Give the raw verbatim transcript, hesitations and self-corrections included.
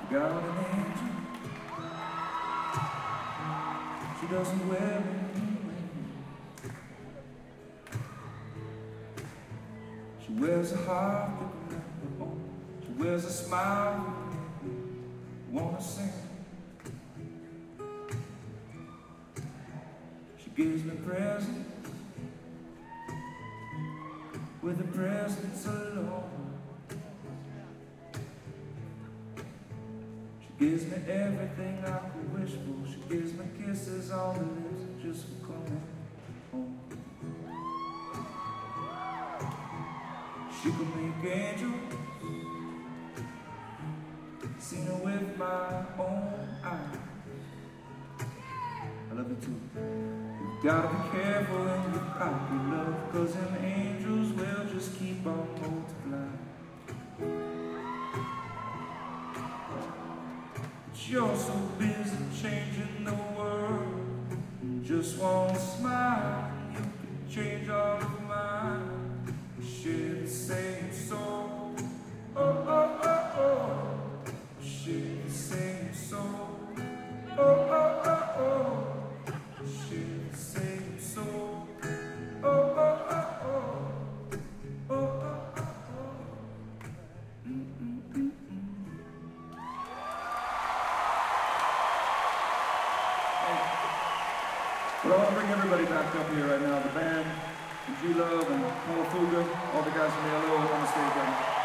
got an angel. She doesn't wear any ring. She wears a heart that can never own. She wears a smile that can never wanna sing. She gives me presents with the presents alone. She gives me everything I could wish for. She gives me kisses on the lips just for coming home. She can make angels, seen her with my own eyes. I love you too. You've gotta be careful when you copy love, cause them angels will just keep on multiplying. But you're so busy changing the world, just one smile, you can change all of mine. We share the same soul, oh, oh, oh, oh. We share the same soul, oh, oh, oh, oh. We share the same soul, oh, oh, oh, oh. Oh, oh, oh, oh. Mm, mm, mm, mm. But I want to bring everybody back up here right now. The band, and G-Love, and Paul Fuga, all the guys from the L O on the stage right now.